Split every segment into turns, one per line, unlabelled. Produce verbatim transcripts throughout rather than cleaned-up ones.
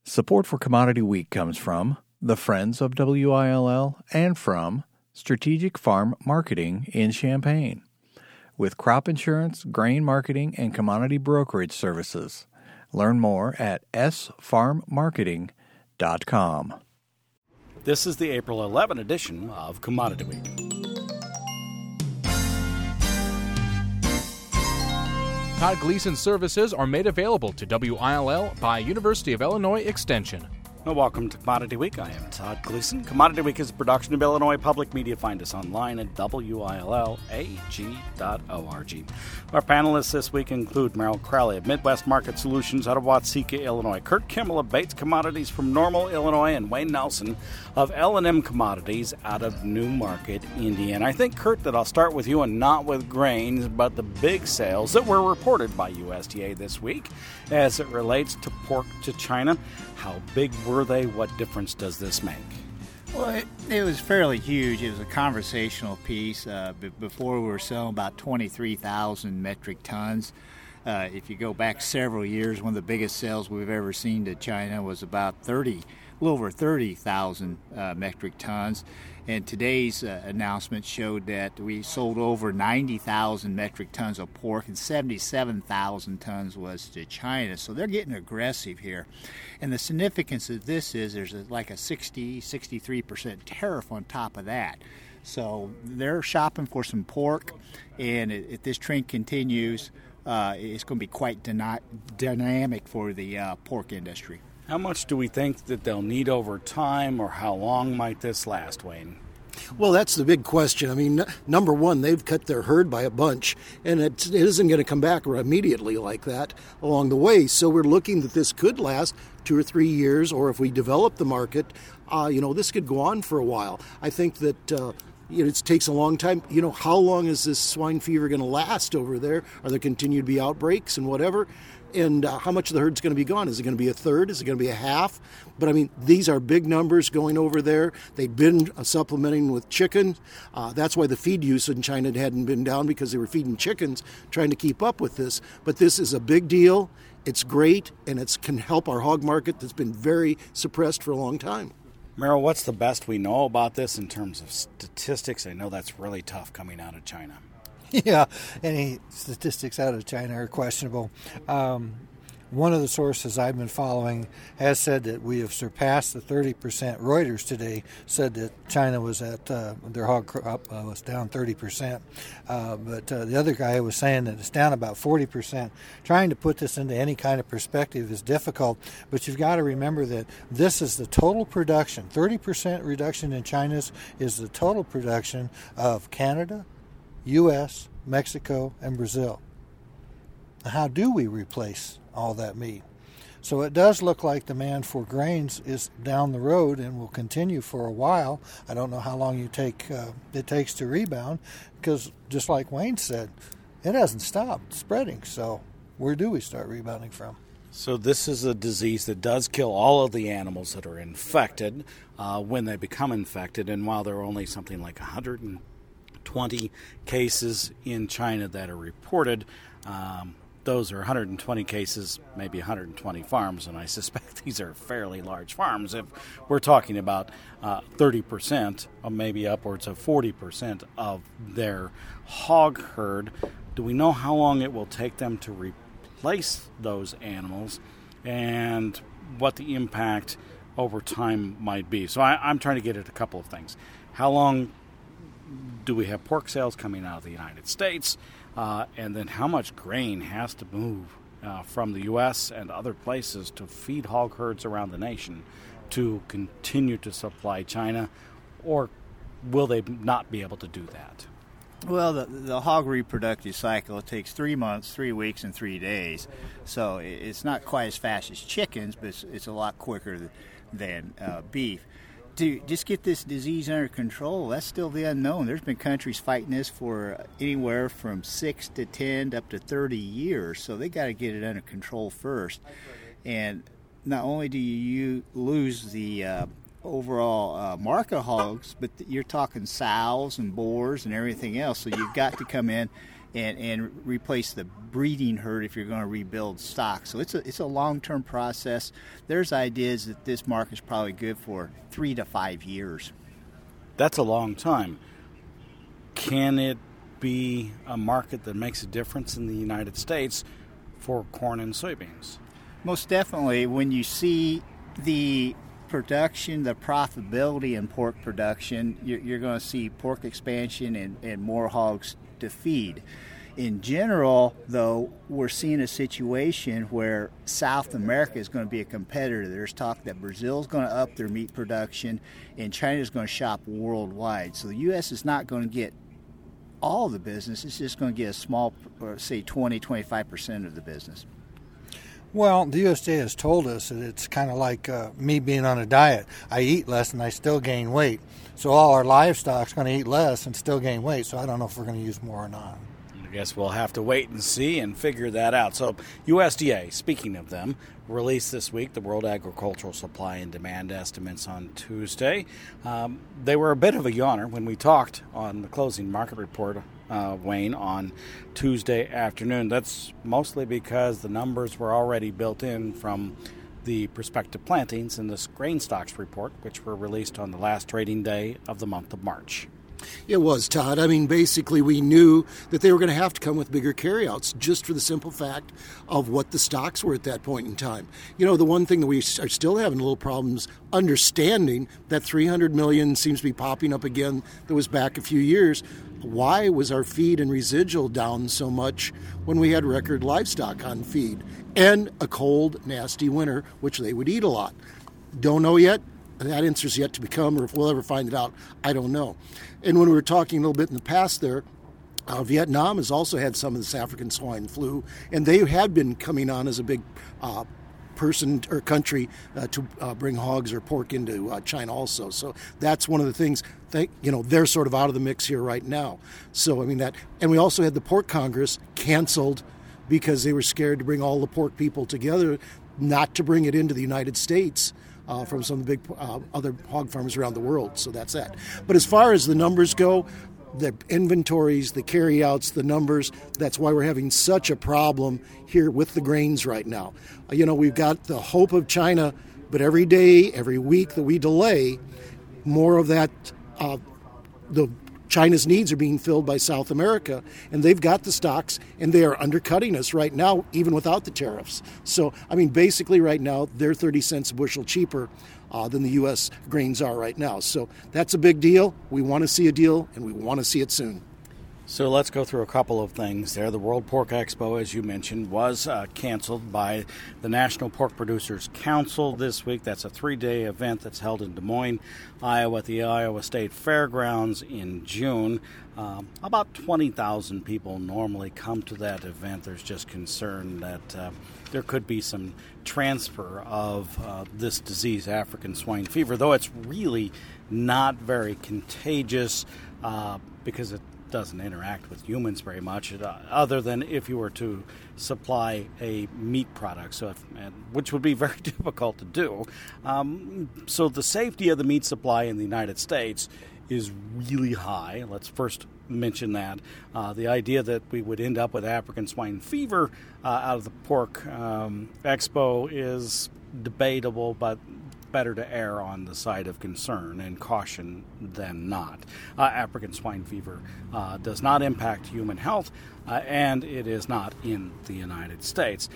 Support for Commodity Week comes from the Friends of W I L L and from Strategic Farm Marketing in Champaign. With crop insurance, grain marketing, and commodity brokerage services. Learn more at s farm marketing dot com.
This is the April eleventh edition of Commodity Week.
Todd Gleason services are made available to W I L L by University of Illinois Extension.
Well, welcome to Commodity Week. I am Todd Gleason. Commodity Week is a production of Illinois Public Media. Find us online at W I L L A G dot org. Our panelists this week include Merrill Crowley of Midwest Market Solutions out of Watseka, Illinois, Kurt Kimmel of Bates Commodities from Normal, Illinois, and Wayne Nelson of L and M Commodities out of Newmarket, Indiana. I think, Kurt, that I'll start with you and not with grains, but the big sales that were reported by U S D A this week as it relates to pork to China. How big were they? What difference does this make?
Well, it, it was fairly huge. It was a conversational piece. Uh, b- before we were selling about twenty-three thousand metric tons. Uh, if you go back several years, one of the biggest sales we've ever seen to China was about thirty, a little over thirty thousand uh, metric tons. And today's uh, announcement showed that we sold over ninety thousand metric tons of pork and seventy-seven thousand tons was to China. So they're getting aggressive here. And the significance of this is there's a, like a sixty, sixty-three percent tariff on top of that. So they're shopping for some pork, and if this trend continues, uh, it's going to be quite dyna- dynamic for the uh, pork industry.
How much do we think that they'll need over time, or how long might this last, Wayne?
Well, that's the big question. I mean, n- number one, they've cut their herd by a bunch, and it, it isn't going to come back immediately like that along the way. So we're looking that this could last two or three years, or if we develop the market, uh, you know, this could go on for a while. I think that uh, you know, it takes a long time. You know, how long is this swine fever going to last over there? Are there continue to be outbreaks and whatever? And uh, how much of the herd's going to be gone? Is it going to be a third? Is it going to be a half? But, I mean, these are big numbers going over there. They've been uh, supplementing with chicken. Uh, that's why the feed use in China hadn't been down, because they were feeding chickens, trying to keep up with this. But this is a big deal. It's great, and it can help our hog market that's been very suppressed for a long time.
Merrill, what's the best we know about this in terms of statistics? I know that's really tough coming out of China.
Yeah, any statistics out of China are questionable. Um, one of the sources I've been following has said that we have surpassed the thirty percent. Reuters today said that China was at, uh, their hog crop uh, was down thirty percent. Uh, but uh, the other guy was saying that it's down about forty percent. Trying to put this into any kind of perspective is difficult, but you've got to remember that this is the total production. thirty percent reduction in China's is the total production of Canada, U S, Mexico, and Brazil. How do we replace all that meat? So it does look like demand for grains is down the road and will continue for a while. I don't know how long you take uh, it takes to rebound, because just like Wayne said, it hasn't stopped spreading. So where do we start rebounding from?
So this is a disease that does kill all of the animals that are infected uh, when they become infected. And while there are only something like one hundred twenty cases in China that are reported, um, those are one hundred twenty cases, maybe one hundred twenty farms, and I suspect these are fairly large farms. If we're talking about uh, thirty percent, or maybe upwards of forty percent of their hog herd, do we know how long it will take them to replace those animals and what the impact over time might be? So I, I'm trying to get at a couple of things. How long do we have pork sales coming out of the United States? Uh, and then how much grain has to move uh, from the U S and other places to feed hog herds around the nation to continue to supply China? Or will they not be able to do that?
Well, the, the hog reproductive cycle, it takes three months, three weeks, and three days. So it's not quite as fast as chickens, but it's, it's a lot quicker than uh, beef. To just get this disease under control, that's still the unknown. There's been countries fighting this for anywhere from six to ten up to thirty years, so they got to get it under control first. And not only do you lose the uh, overall uh, market hogs, but you're talking sows and boars and everything else, so you've got to come in and, and replace the breeding herd if you're going to rebuild stock. So it's a it's a long-term process. There's ideas that this market is probably good for three to five years.
That's a long time. Can it be a market that makes a difference in the United States for corn and soybeans?
Most definitely. When you see the production, the profitability in pork production, you're, you're going to see pork expansion and, and more hogs to feed. In general, though, we're seeing a situation where South America is going to be a competitor. There's talk that Brazil is going to up their meat production and China is going to shop worldwide. So the U S is not going to get all the business. It's just going to get a small, or say twenty, twenty-five percent of the business.
Well, the U S D A has told us that it's kind of like uh, me being on a diet. I eat less and I still gain weight. So all our livestock's going to eat less and still gain weight. So I don't know if we're going to use more or not.
I guess we'll have to wait and see and figure that out. So U S D A, speaking of them, released this week the World Agricultural Supply and Demand estimates on Tuesday. Um, they were a bit of a yawner when we talked on the closing market report, uh, Wayne, on Tuesday afternoon. That's mostly because the numbers were already built in from the prospective plantings in this grain stocks report, which were released on the last trading day of the month of March.
It was, Todd. I mean, basically, we knew that they were going to have to come with bigger carryouts just for the simple fact of what the stocks were at that point in time. You know, the one thing that we are still having a little problems understanding that three hundred million seems to be popping up again that was back a few years. Why was our feed and residual down so much when we had record livestock on feed and a cold, nasty winter, which they would eat a lot? Don't know yet. That answer's yet to become, or if we'll ever find it out, I don't know. And when we were talking a little bit in the past there, uh, Vietnam has also had some of this African swine flu, and they had been coming on as a big uh, person or country uh, to uh, bring hogs or pork into uh, China also. So that's one of the things, that, you know, they're sort of out of the mix here right now. So, I mean, that, and we also had the Pork Congress canceled because they were scared to bring all the pork people together, not to bring it into the United States. Uh, from some of the big uh, other hog farmers around the world. So that's that. But as far as the numbers go, the inventories, the carryouts, the numbers, that's why we're having such a problem here with the grains right now. Uh, you know, we've got the hope of China, but every day, every week that we delay, more of that, uh, the China's needs are being filled by South America, and they've got the stocks, and they are undercutting us right now, even without the tariffs. So, I mean, basically right now, they're thirty cents a bushel cheaper uh, than the U S grains are right now. So that's a big deal. We want to see a deal, and we want to see it soon.
So let's go through a couple of things there. The World Pork Expo, as you mentioned, was uh, canceled by the National Pork Producers Council this week. That's a three-day event that's held in Des Moines, Iowa, at the Iowa State Fairgrounds in June. Um, about twenty thousand people normally come to that event. There's just concern that uh, there could be some transfer of uh, this disease, African swine fever, though it's really not very contagious uh, because it doesn't interact with humans very much, uh, other than if you were to supply a meat product, so if, and, which would be very difficult to do. Um, so the safety of the meat supply in the United States is really high. Let's first mention that. Uh, the idea that we would end up with African swine fever uh, out of the pork um, expo is debatable, but better to err on the side of concern and caution than not. Uh, African swine fever uh, does not impact human health, uh, and it is not in the United States.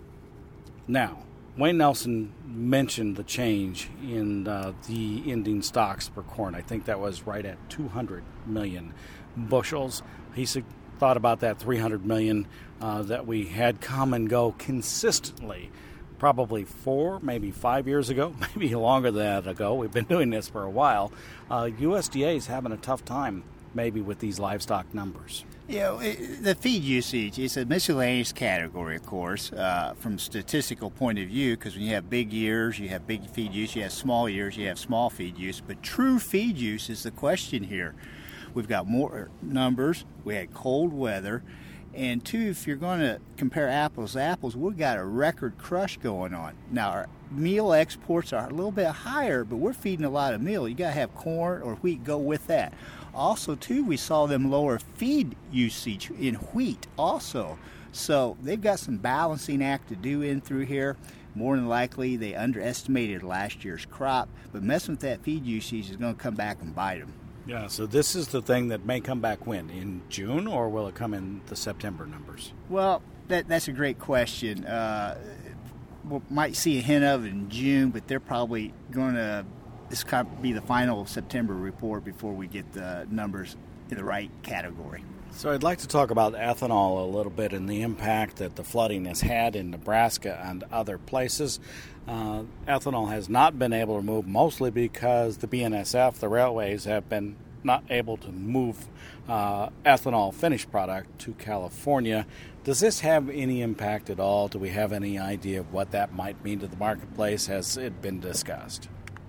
Now, Wayne Nelson mentioned the change in uh, the ending stocks for corn. I think that was right at two hundred million bushels. He su- thought about that three hundred million uh, that we had come and go consistently probably four, maybe five years ago, maybe longer than that ago. We've been doing this for a while. Uh, U S D A is having a tough time maybe with these livestock numbers.
You know, it, the feed usage is a miscellaneous category, of course, uh, from a statistical point of view, because when you have big years, you have big feed use, you have small years, you have small feed use. But true feed use is the question here. We've got more numbers, we had cold weather, and two, if you're going to compare apples to apples, we've got a record crush going on. Now, our meal exports are a little bit higher, but we're feeding a lot of meal. You got to have corn or wheat go with that. Also, too, we saw them lower feed usage in wheat also. So they've got some balancing act to do in through here. More than likely, they underestimated last year's crop, but messing with that feed usage is going to come back and bite them.
Yeah, so this is the thing that may come back when? In June, or will it come in the September numbers?
Well, that, that's a great question. Uh, we might see a hint of it in June, but they're probably going to, this could be the final September report before we get the numbers in the right category.
So I'd like to talk about ethanol a little bit and the impact that the flooding has had in Nebraska and other places. Uh, ethanol has not been able to move, mostly because the B N S F, the railways, have been not able to move uh, ethanol finished product to California. Does this have any impact at all? Do we have any idea of what that might mean to the marketplace? Has it been discussed?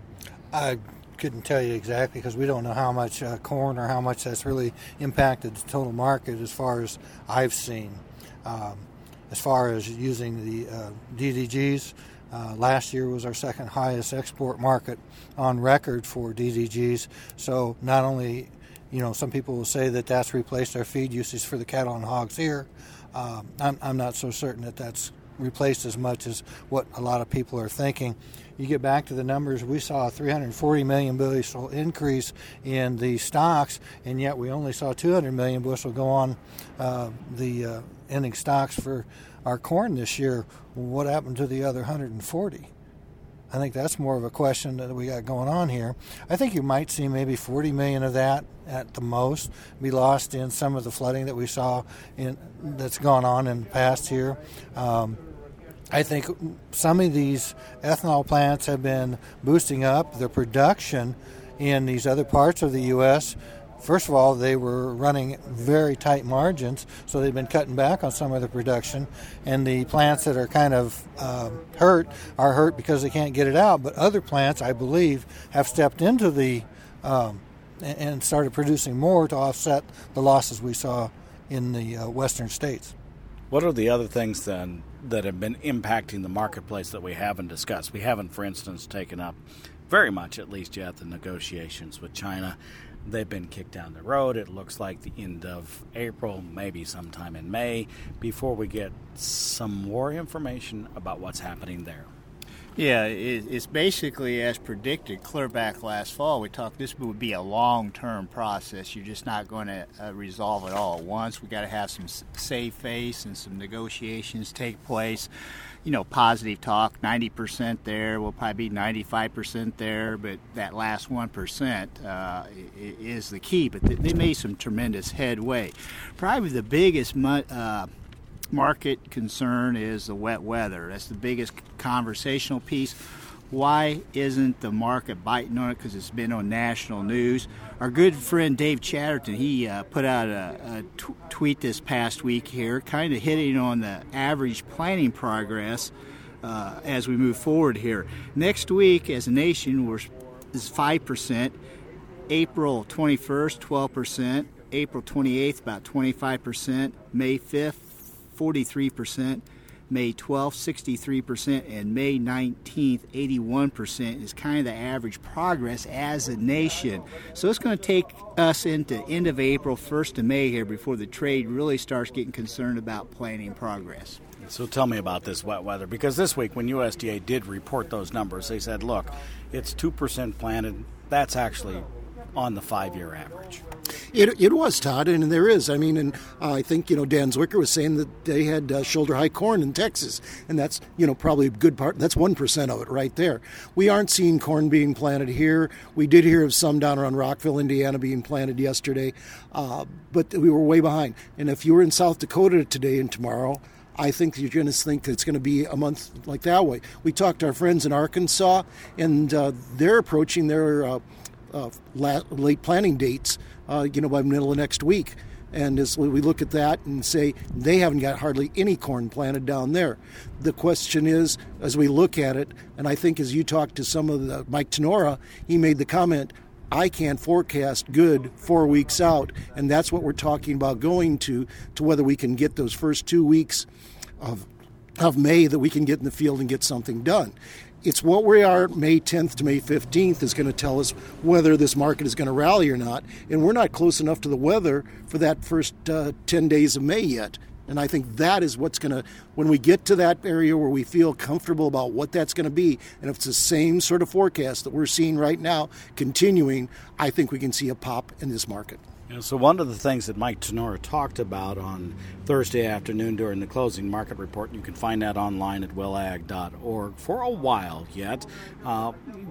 I couldn't tell you exactly because we don't know how much uh, corn or how much that's really impacted the total market as far as I've seen. Um, as far as using the uh, D D Gs, uh, last year was our second highest export market on record for D D Gs. So not only, you know, some people will say that that's replaced our feed usage for the cattle and hogs here. Um, I'm, I'm not so certain that that's replaced as much as what a lot of people are thinking. You get back to the numbers, we saw a three hundred forty million bushel increase in the stocks, and yet we only saw two hundred million bushel go on uh, the uh, ending stocks for our corn this year. What happened to the other one hundred forty? I think that's more of a question that we got going on here. I think you might see maybe forty million of that at the most be lost in some of the flooding that we saw in that's gone on in the past here. Um, I think some of these ethanol plants have been boosting up the production in these other parts of the U S. First of all, they were running very tight margins, so they've been cutting back on some of the production. And the plants that are kind of uh, hurt are hurt because they can't get it out. But other plants, I believe, have stepped into the um, and started producing more to offset the losses we saw in the uh, western states.
What are the other things then that have been impacting the marketplace that we haven't discussed? We haven't, for instance, taken up very much, at least yet, the negotiations with China. They've been kicked down the road. It looks like the end of April, maybe sometime in May, before we get some more information about what's happening there.
Yeah, it's basically as predicted. Clear back last fall, we talked this would be a long-term process. You're just not going to uh, resolve it all at once. We got to have some save face and some negotiations take place. You know, positive talk, ninety percent there. We'll probably be ninety-five percent there, but that last one percent uh, is the key. But they made some tremendous headway. Probably the biggest uh, market concern is the wet weather. That's the biggest conversational piece. Why isn't the market biting on it? Because it's been on national news. Our good friend Dave Chatterton, he uh, put out a, a t- tweet this past week here, kind of hitting on the average planting progress uh, as we move forward here. Next week, as a nation, we're is five percent. April twenty-first, twelve percent. April twenty-eighth, about twenty-five percent. May fifth, forty-three percent. May twelfth, sixty-three percent, and May nineteenth, eighty-one percent is kind of the average progress as a nation. So it's going to take us into end of April, first of May here before the trade really starts getting concerned about planting progress.
So tell me about this wet weather, because this week when U S D A did report those numbers, they said, look, it's two percent planted. That's actually on the five-year average.
It it was, Todd, and there is. I mean, and uh, I think, you know, Dan Zwicker was saying that they had uh, shoulder-high corn in Texas, and that's, you know, probably a good part. That's one percent of it right there. We aren't seeing corn being planted here. We did hear of some down around Rockville, Indiana, being planted yesterday, uh, but we were way behind. And if you were in South Dakota today and tomorrow, I think you're going to think it's going to be a month like that way. We talked to our friends in Arkansas, and uh, they're approaching their uh, uh, late planting dates, uh, you know, by the middle of next week. And as we look at that and say they haven't got hardly any corn planted down there. The question is, as we look at it, and I think as you talked to some of the, Mike Tenora, he made the comment, I can't forecast good four weeks out, and that's what we're talking about going to, to whether we can get those first two weeks of of May that we can get in the field and get something done. it's what we are May tenth to May fifteenth is going to tell us whether this market is going to rally or not. And we're not close enough to the weather for that first uh, ten days of May yet. And I think that is what's going to, when we get to that area where we feel comfortable about what that's going to be, and if it's the same sort of forecast that we're seeing right now continuing, I think we can see a pop in this market.
Yeah, so one of the things that Mike Tenora talked about on Thursday afternoon during the closing market report, and you can find that online at willag dot org for a while yet, uh,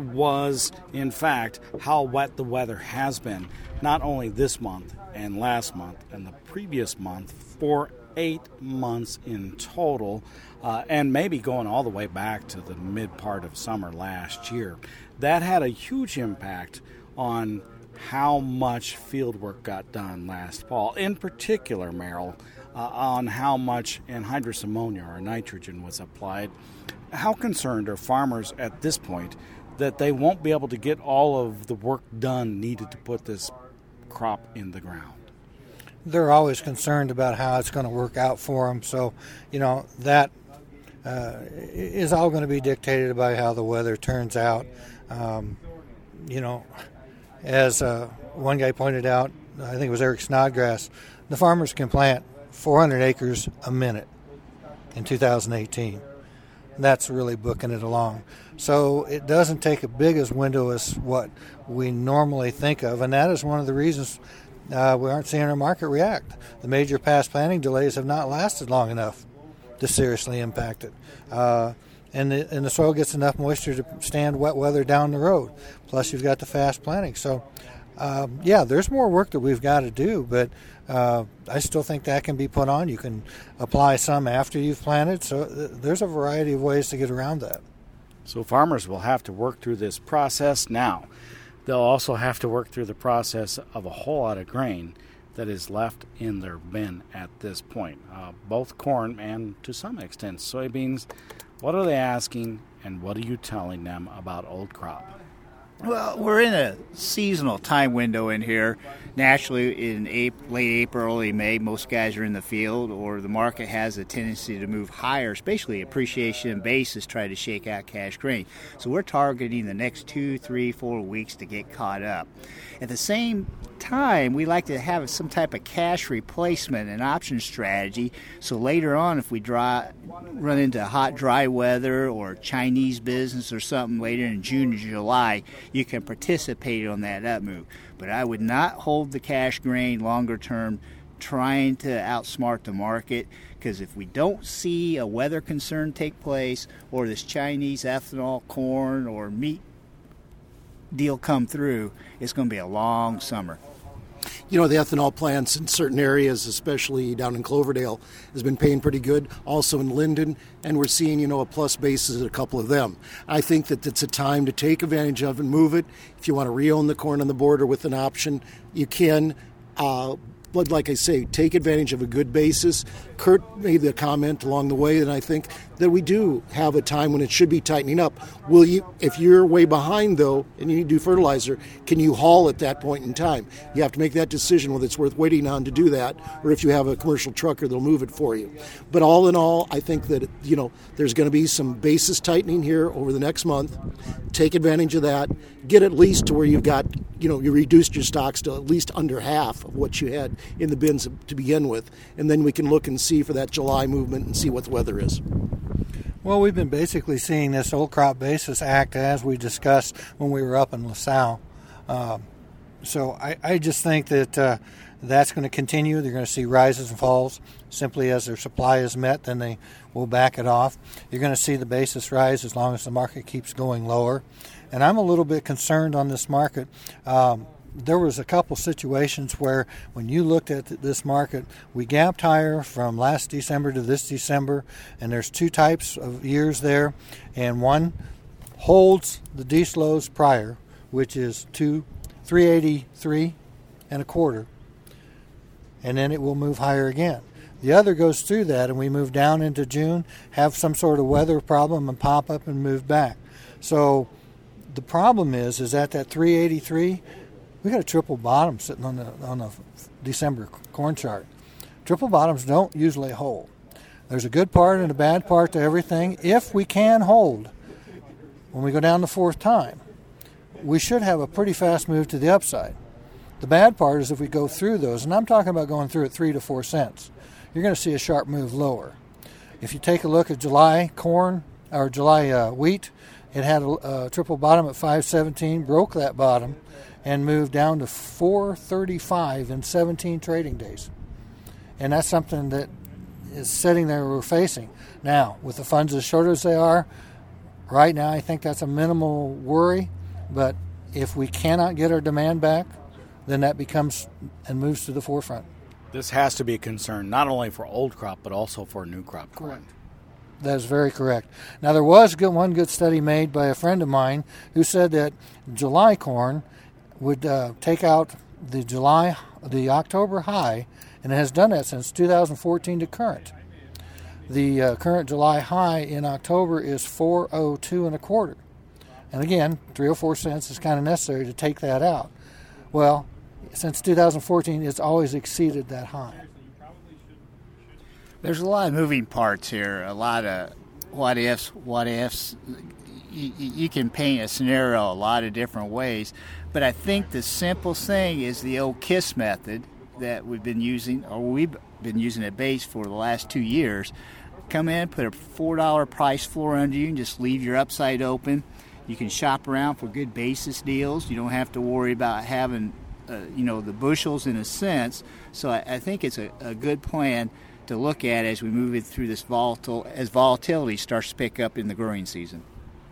was in fact how wet the weather has been, not only this month and last month and the previous month, for eight months in total, uh, and maybe going all the way back to the mid part of summer last year. That had a huge impact on how much field work got done last fall, in particular, Merrill, uh, on how much anhydrous ammonia or nitrogen was applied. How concerned are farmers at this point that they won't be able to get all of the work done needed to put this crop in the ground?
They're always concerned about how it's going to work out for them. So, you know, that uh, is all going to be dictated by how the weather turns out. Um, you know, as uh, one guy pointed out, I think it was Eric Snodgrass, the farmers can plant four hundred acres a minute in two thousand eighteen. That's really booking it along. So it doesn't take a big as window as what we normally think of, and that is one of the reasons Uh, we aren't seeing our market react. The major past planting delays have not lasted long enough to seriously impact it. Uh, and, the, and the soil gets enough moisture to stand wet weather down the road. Plus, you've got the fast planting. So, um, yeah, there's more work that we've got to do, but uh, I still think that can be put on. You can apply some after you've planted. So th- there's a variety of ways to get around that.
So farmers will have to work through this process now. They'll also have to work through the process of a whole lot of grain that is left in their bin at this point. Uh, both corn and, to some extent, soybeans. What are they asking, and what are you telling them about old crop?
Well, we're in a seasonal time window in here. Naturally, in April, late April, early May, most guys are in the field, or the market has a tendency to move higher, especially appreciation and basis, try to shake out cash grain. So we're targeting the next two, three, four weeks to get caught up. At the same time, we like to have some type of cash replacement and option strategy. So later on, if we dry, run into hot, dry weather or Chinese business or something later in June or July, you can participate on that up move. But I would not hold the cash grain longer term trying to outsmart the market, because if we don't see a weather concern take place or this Chinese ethanol, corn, or meat deal come through, it's going to be a long summer.
You know, the ethanol plants in certain areas, especially down in Cloverdale, has been paying pretty good. Also in Linden, and we're seeing, you know, a plus basis at a couple of them. I think that it's a time to take advantage of and move it. If you want to re-own the corn on the border with an option, you can. Uh, but like I say, take advantage of a good basis. Kurt made the comment along the way, and I think that we do have a time when it should be tightening up. Will you, if you're way behind, though, and you need to do fertilizer, can you haul at that point in time? You have to make that decision whether it's worth waiting on to do that, or if you have a commercial trucker that'll move it for you. But all in all, I think that, you know, there's going to be some basis tightening here over the next month. Take advantage of that. Get at least to where you've got, you know, you reduced your stocks to at least under half of what you had in the bins to begin with, and then we can look and see for that July movement and see what the weather is.
Well, we've been basically seeing this old crop basis act as we discussed when we were up in LaSalle. Um, so I, I just think that uh, that's going to continue. They're going to see rises and falls. Simply as their supply is met, then they will back it off. You're going to see the basis rise as long as the market keeps going lower. And I'm a little bit concerned on this market. Um, there was a couple situations where when you looked at this market, we gapped higher from last December to this December, and there's two types of years there, and one holds the D-S L Os prior, which is two, three eighty-three and a quarter, and then it will move higher again. The other goes through that, and we move down into June, have some sort of weather problem, and pop up and move back. So the problem is, is at that three eighty-three, we got a triple bottom sitting on the on the December corn chart. Triple bottoms don't usually hold. There's a good part and a bad part to everything. If we can hold, when we go down the fourth time, we should have a pretty fast move to the upside. The bad part is if we go through those, and I'm talking about going through at three to four cents, you're going to see a sharp move lower. If you take a look at July corn or July uh, wheat, it had a, a triple bottom at five seventeen, broke that bottom, and moved down to four thirty-five in seventeen trading days. And that's something that is sitting there we're facing. Now, with the funds as short as they are, right now I think that's a minimal worry, but if we cannot get our demand back, then that becomes and moves to the forefront.
This has to be a concern not only for old crop but also for new crop corn.
Correct. That is very correct. Now, there was good, one good study made by a friend of mine who said that July corn would uh, take out the July, the October high, and it has done that since two thousand fourteen to current. The uh, current July high in October is four oh two and a quarter, and again, three or four cents is kind of necessary to take that out. Well, since two thousand fourteen, it's always exceeded that high.
There's a lot of moving parts here, a lot of what ifs, what ifs. You, you can paint a scenario a lot of different ways, but I think the simple thing is the old KISS method that we've been using, or we've been using at base for the last two years. Come in, put a four dollar price floor under you, and just leave your upside open. You can shop around for good basis deals. You don't have to worry about having, uh, you know, the bushels in a sense. So I, I think it's a, a good plan to look at as we move it through this volatile, as volatility starts to pick up in the growing season.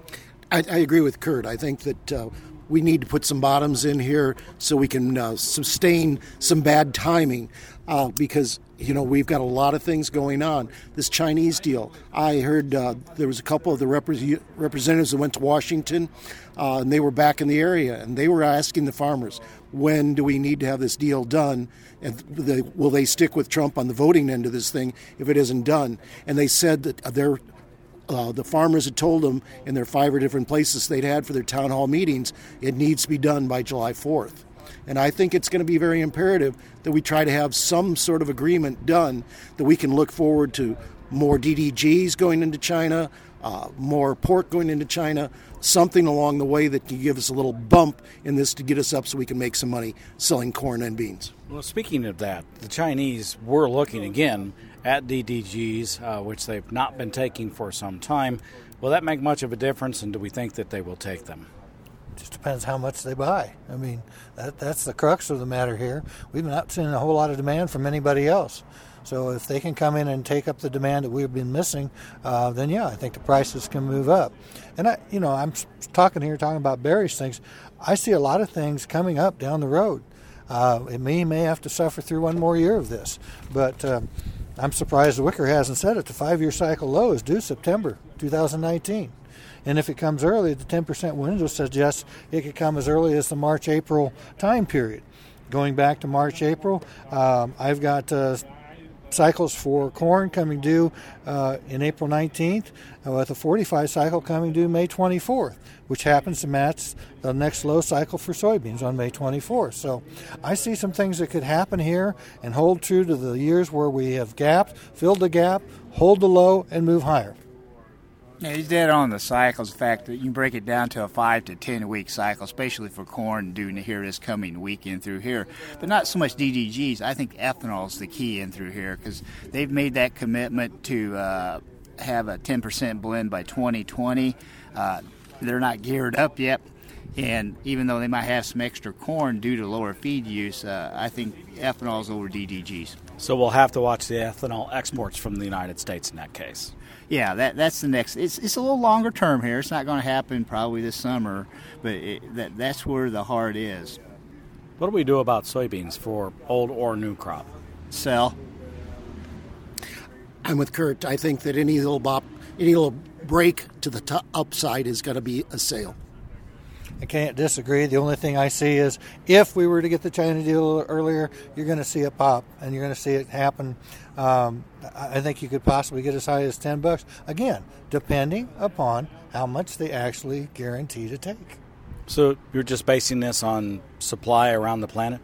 I, I agree with Kurt. I think that uh, we need to put some bottoms in here so we can uh, sustain some bad timing uh, because, you know, we've got a lot of things going on. This Chinese deal, I heard uh, there was a couple of the repre- representatives that went to Washington uh, and they were back in the area and they were asking the farmers, when do we need to have this deal done? And they, will they stick with Trump on the voting end of this thing if it isn't done? And they said that they're, uh, the farmers had told them in their five or different places they'd had for their town hall meetings, it needs to be done by July fourth. And I think it's going to be very imperative that we try to have some sort of agreement done that we can look forward to more D D Gs going into China, uh, more pork going into China, something along the way that can give us a little bump in this to get us up so we can make some money selling corn and beans.
Well, speaking of that, the Chinese were looking again at D D Gs, uh, which they've not been taking for some time. Will that make much of a difference, and do we think that they will take them?
Just depends how much they buy. I mean, that, that's the crux of the matter here. We've not seen a whole lot of demand from anybody else. So if they can come in and take up the demand that we've been missing, uh, then yeah, I think the prices can move up. And I, you know, I'm talking here, talking about bearish things. I see a lot of things coming up down the road. Uh, it may may have to suffer through one more year of this, but uh, I'm surprised the Wicker hasn't said it. The five-year cycle low is due September two thousand nineteen. And if it comes early, the ten percent window suggests it could come as early as the March-April time period. Going back to March, April, um, I've got uh, cycles for corn coming due uh, in April nineteenth, uh, with a forty-five cycle coming due May twenty-fourth, which happens to match the next low cycle for soybeans on May twenty-fourth. So I see some things that could happen here and hold true to the years where we have gapped, filled the gap, hold the low, and move higher.
Yeah, he's dead on the cycles. The fact that you can break it down to a five to ten week cycle, especially for corn, due to here this coming weekend through here. But not so much D D Gs. I think ethanol is the key in through here because they've made that commitment to uh, have a ten percent blend by twenty twenty. Uh, they're not geared up yet. And even though they might have some extra corn due to lower feed use, uh, I think ethanol is over D D Gs.
So we'll have to watch the ethanol exports from the United States in that case.
Yeah, that that's the next. It's it's a little longer term here. It's not going to happen probably this summer, but it, that that's where the heart is.
What do we do about soybeans for old or new crop?
Sell.
I'm with Kurt. I think that any little bop, any little break to the top upside is going to be a sale.
I can't disagree. The only thing I see is if we were to get the China deal earlier, you're going to see a pop, and you're going to see it happen. Um, I think you could possibly get as high as ten bucks. Again, depending upon how much they actually guarantee to take.
So you're just basing this on supply around the planet?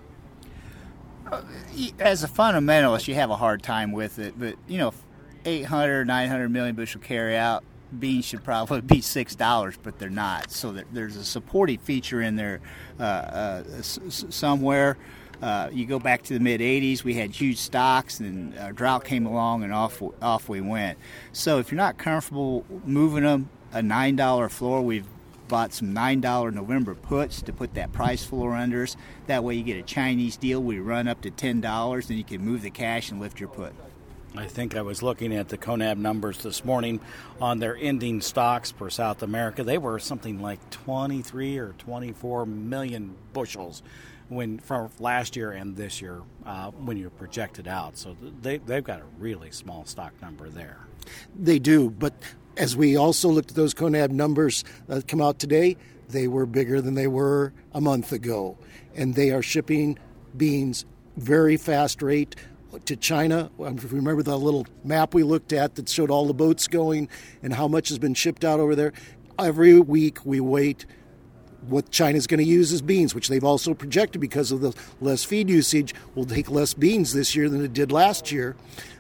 As a fundamentalist, you have a hard time with it, but, you know, eight hundred, nine hundred million bushel carry out, beans should probably be six dollars, but they're not. So there, there's a supporting feature in there uh, uh, s- somewhere. Uh, you go back to the mid eighties, we had huge stocks, and a drought came along, and off off we went. So if you're not comfortable moving them, a nine dollar floor, we've bought some nine dollar November puts to put that price floor under us. That way you get a Chinese deal. We run up to ten dollars, then you can move the cash and lift your put.
I think I was looking at the CONAB numbers this morning on their ending stocks for South America. They were something like twenty-three or twenty-four million bushels when from last year and this year uh, when you project it out. So they, they've got a really small stock number there.
They do, but as we also looked at those CONAB numbers that come out today, they were bigger than they were a month ago. And they are shipping beans very fast rate to China. If you remember the little map we looked at that showed all the boats going and how much has been shipped out over there, every week we wait what China's going to use as beans, which they've also projected because of the less feed usage will take less beans this year than it did last year.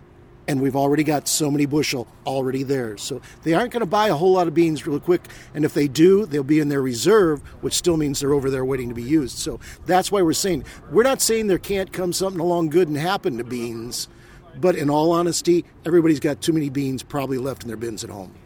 And we've already got so many bushel already there. So they aren't going to buy a whole lot of beans real quick. And if they do, they'll be in their reserve, which still means they're over there waiting to be used. So that's why we're saying, we're not saying there can't come something along good and happen to beans. But in all honesty, everybody's got too many beans probably left in their bins at home.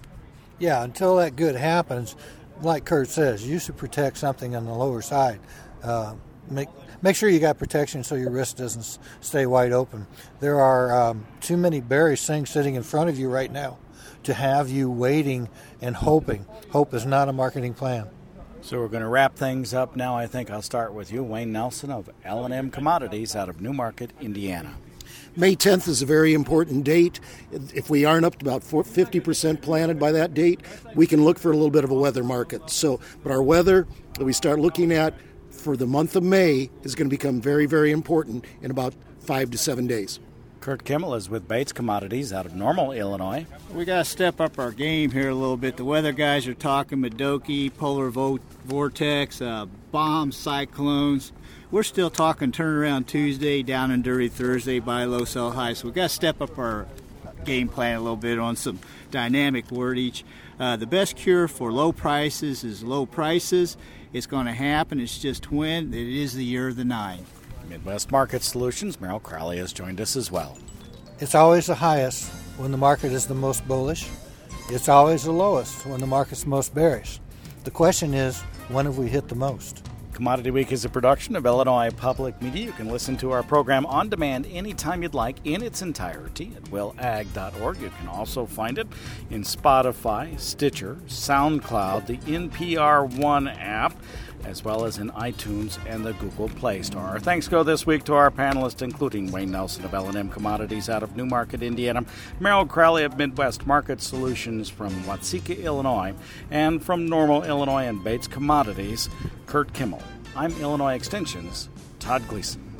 Yeah, until that good happens, like Kurt says, you should protect something on the lower side. Uh, make Make sure you got protection so your wrist doesn't stay wide open. There are um, too many berry things sitting in front of you right now to have you waiting and hoping. Hope is not a marketing plan.
So we're going to wrap things up now. I think I'll start with you, Wayne Nelson of L and M Commodities out of Newmarket, Indiana.
May tenth is a very important date. If we aren't up to about fifty percent planted by that date, we can look for a little bit of a weather market. So, but our weather that we start looking at for the month of May is going to become very, very important in about five to seven days.
Kurt Kimmel is with Bates Commodities out of Normal, Illinois.
We got to step up our game here a little bit. The weather guys are talking Modoki, polar vo- vortex, uh, bombs, cyclones. We're still talking turnaround Tuesday, down and dirty Thursday, buy low, sell high. So we've got to step up our game plan a little bit on some dynamic wordage. Uh, the best cure for low prices is low prices. It's going to happen. It's just when. It is the year of the nine.
Midwest Market Solutions, Merrill Crowley has joined us as well.
It's always the highest when the market is the most bullish. It's always the lowest when the market's most bearish. The question is, when have we hit the most?
Commodity Week is a production of Illinois Public Media. You can listen to our program on demand anytime you'd like in its entirety at will ag dot org. You can also find it in Spotify, Stitcher, SoundCloud, the N P R One app, as well as in iTunes and the Google Play Store. Our thanks go this week to our panelists, including Wayne Nelson of L and M Commodities out of Newmarket, Indiana, Merrill Crowley of Midwest Market Solutions from Watseka, Illinois, and from Normal, Illinois and Bates Commodities, Kurt Kimmel. I'm Illinois Extension's Todd Gleason.